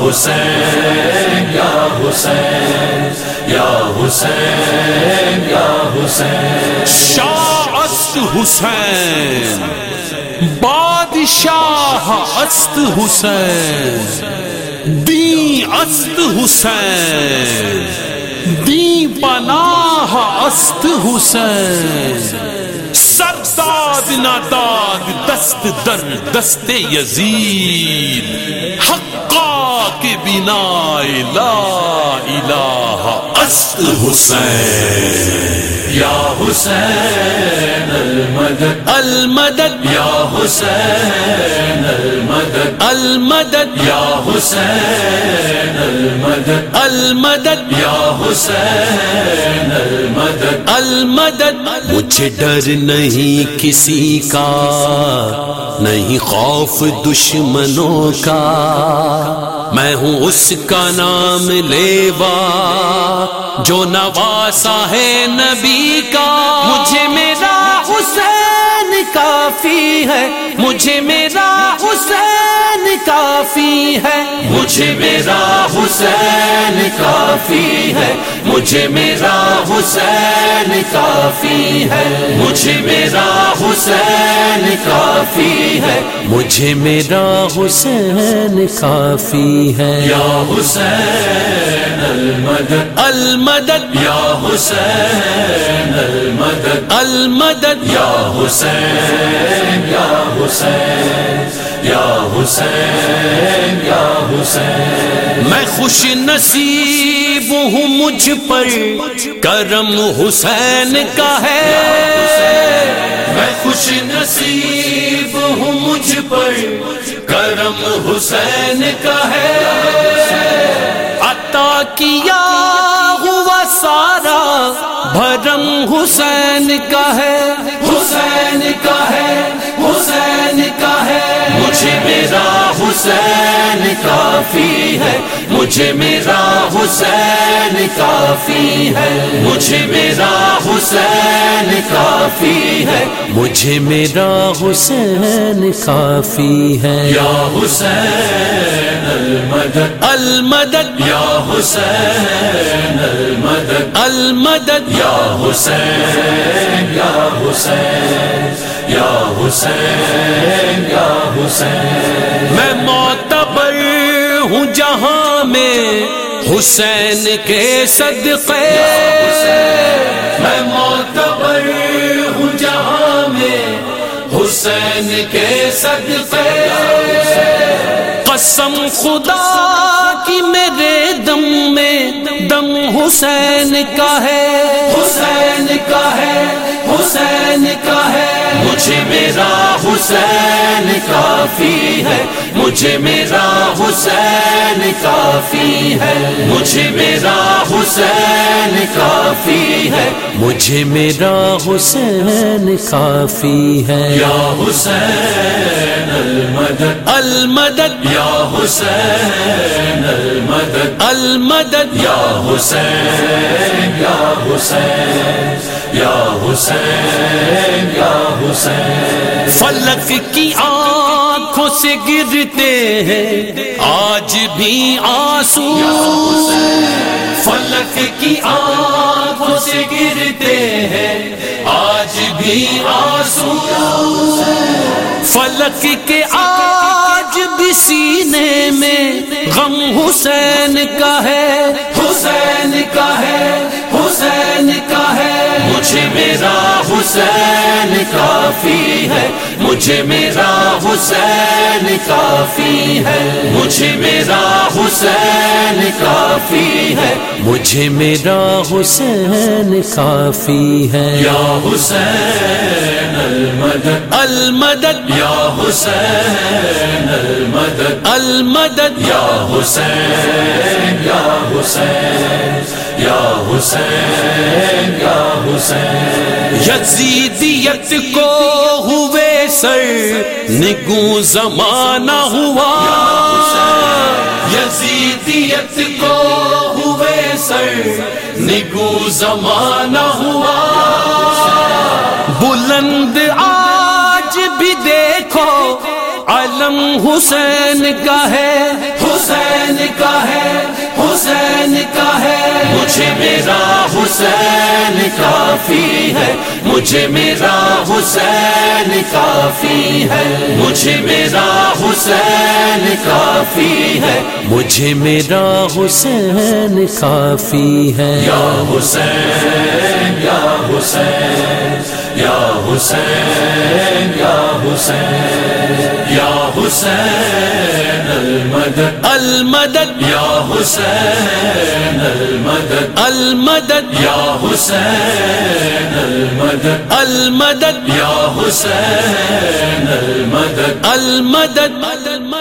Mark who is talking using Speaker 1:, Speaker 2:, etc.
Speaker 1: حسین یا حسین یا حسین یا حسین.
Speaker 2: شاہ است حسین، بادشاہ است حسین، دین است حسین، دین پناہ است حسین. سرداد نداد دست در دست یزید، حقا کے بنا لا الہ است حسین.
Speaker 1: یا حسین المدد
Speaker 2: المدد
Speaker 1: یا حسین المدد
Speaker 2: المدد
Speaker 1: یا حسین المدد
Speaker 2: المدد
Speaker 1: یا حسین المدد.
Speaker 2: المدد. مجھے ڈر نہیں کسی کا، نہیں خوف دشمنوں کا، میں ہوں اس کا نام لیوا جو نواسا ہے نبی کا. مجھے میرا حسین کافی ہے، مجھے میرا حسین کافی ہے،
Speaker 1: مجھے میرا حسین کافی ہے، مجھے میرا حسین کافی ہے، مجھے میرا حسین کافی ہے،
Speaker 2: مجھے میرا حسین کافی ہے.
Speaker 1: یا حسین المدد
Speaker 2: المدد
Speaker 1: یا حسین المدد
Speaker 2: المدد
Speaker 1: یا حسین یا حسین یا حسین یا حسین.
Speaker 2: میں خوش نصیب ہوں مجھ پر کرم حسین کا ہے.
Speaker 1: میں خوش نصیب ہوں مجھ پر کرم حسین کا ہے.
Speaker 2: عطا کیا ہوا سارا بھرم حسین کا ہے،
Speaker 1: حسین کا ہے، حسین کا ہے. مجھے میرا حسین کافی ہے، مجھے میرا حسین کافی ہے، مجھے میرا حسین کافی ہے،
Speaker 2: مجھے میرا حسین کافی ہے.
Speaker 1: یا حسین المدد
Speaker 2: المدد
Speaker 1: یا حسین المدد
Speaker 2: المدد
Speaker 1: یا حسین یا حسین یا حسین یا حسین.
Speaker 2: میں معتبر ہوں جہاں میں حسین کے صدقے،
Speaker 1: میں معتبر ہوں جہاں میں حسین کے صدقے.
Speaker 2: قسم خدا کی میرے دم میں دم حسین کا ہے،
Speaker 1: حسین کا ہے، حسین کا ہے. مجھے میرا حسین کافی ہے، مجھے میرا حسین کافی ہے، مجھے میرا حسین کافی ہے،
Speaker 2: مجھے میرا حسین کافی ہے.
Speaker 1: یا حسین المدد
Speaker 2: المدد
Speaker 1: یا حسین المدد
Speaker 2: المدد
Speaker 1: یا حسین یا حسین یا حسین یا حسین.
Speaker 2: فلک کی آنکھوں سے گرتے ہیں آج بھی آنسو،
Speaker 1: فلک کی آنکھوں سے گرتے ہیں آج بھی آنسو.
Speaker 2: فلک کے آج بھی سینے میں غم حسین کا ہے،
Speaker 1: حسین کا ہے، حسین کا ہے. مجھے میرا حسین کافی ہے، مجھے میرا حسین کافی ہے، مجھے میرا حسین کافی ہے،
Speaker 2: مجھے میرا حسین کافی ہے.
Speaker 1: یا حسین المدد
Speaker 2: المدد
Speaker 1: یا حسین المدد
Speaker 2: المدد
Speaker 1: یا حسین یا حسین یا حسین یا حسین.
Speaker 2: یزیدیت کو ہوئے سر نگوں زمانہ ہوا،
Speaker 1: یزیدیت کو ہوئے سر نگوں زمانہ ہوا.
Speaker 2: بلند آج بھی دیکھو علم حسین کا ہے،
Speaker 1: حسین کا مجھے میرا حسین کافی ہے، مجھے میرا حسین کافی ہے، مجھے میرا حسین کافی ہے،
Speaker 2: مجھے میرا حسین کافی ہے۔
Speaker 1: یا حسین یا حسین یا حسین یا حسین یا حسین المدد
Speaker 2: المدد
Speaker 1: یا حسین المدد
Speaker 2: المدد
Speaker 1: یا حسین المدد
Speaker 2: المدد
Speaker 1: یا حسین المدد
Speaker 2: المدد